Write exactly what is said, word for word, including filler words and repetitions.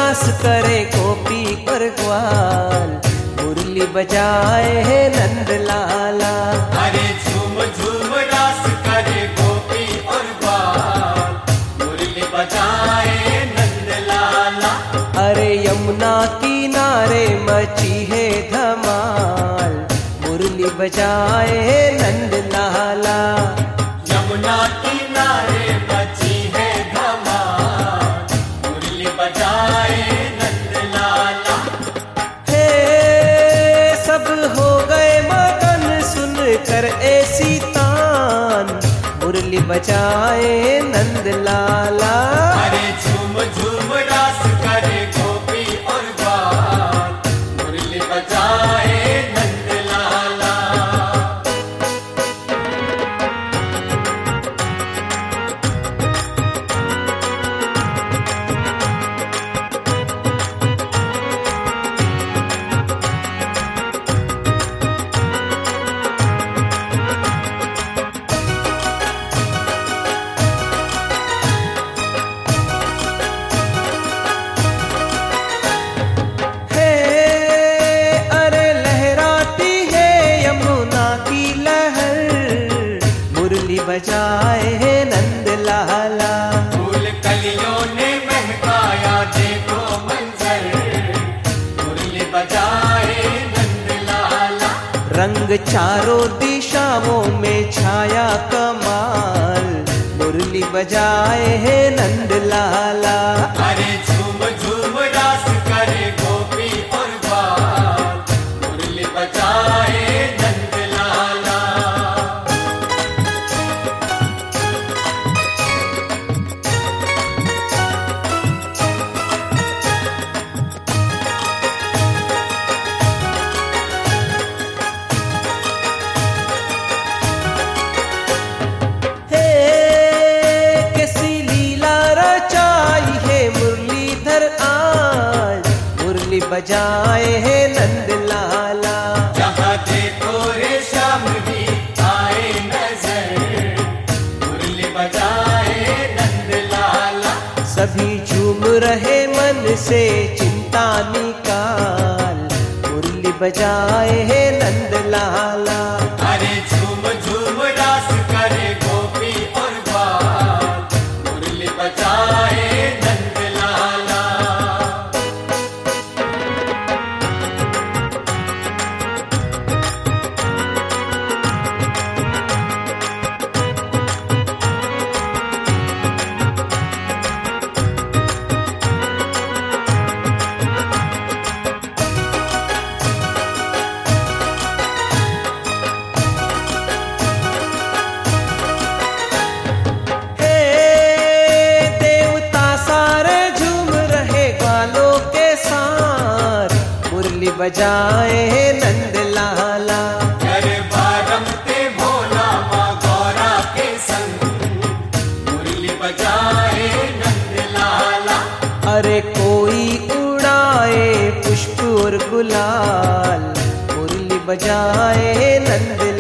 रास करे गोपी और ग्वाल, मुरली बजाए है नंद लाला। अरे झूम झूम रास करे गोपी और ग्वाल, मुरली बजाए नंद लाला। अरे यमुना किनारे मची है धमाल, मुरली बजाए है नंद लाला। यमुना किनारे मची है धमाल, मुरली बजाए नंद लाला। हे सब हो गए मगन सुन कर ऐसी तान, मुरली बजाए नंद लाला। अरे झूम झूम रास करे गोपी और ग्वाल, मुरली बजाए नंद लाला। हे अरे लहराती है यमुना की लहर, मुरली बजाए है नंद लाला। फूल कलियों ने महकाया देखो मंजर, मुरली बजाए नंद लाला। रंग चारों दिशाओं में छाया कमाल, मुरली बजाए है नंद लाला। अरे झूम झूम रास करे गोपी और ग्वाल, मुरली बजाए नंद लाला। हे कैसी लीला रचाई है मुरलीधर आज, मुरली बजाए है नंद लाला। जहाँ देखो रे श्याम भी आए नजर, मुरली बजाए नंद लाला। सभी झूम रहे मन से चिंता निकाल, मुरली बजाए है नंद लाला। अरे झूम झूम रास करे गोपी और ग्वाल, मुरली बजाए नंद लाला। हे देवता सारे झूम रहे ग्वालों के साथ, मुरली बजाए है नंद लाला। गरबा रमते भोला माँ गौरा के संग, मुरली बजाए नंद लाला। अरे कोई उड़ाए पुष्प और गुलाल, मुरली बजाए नंद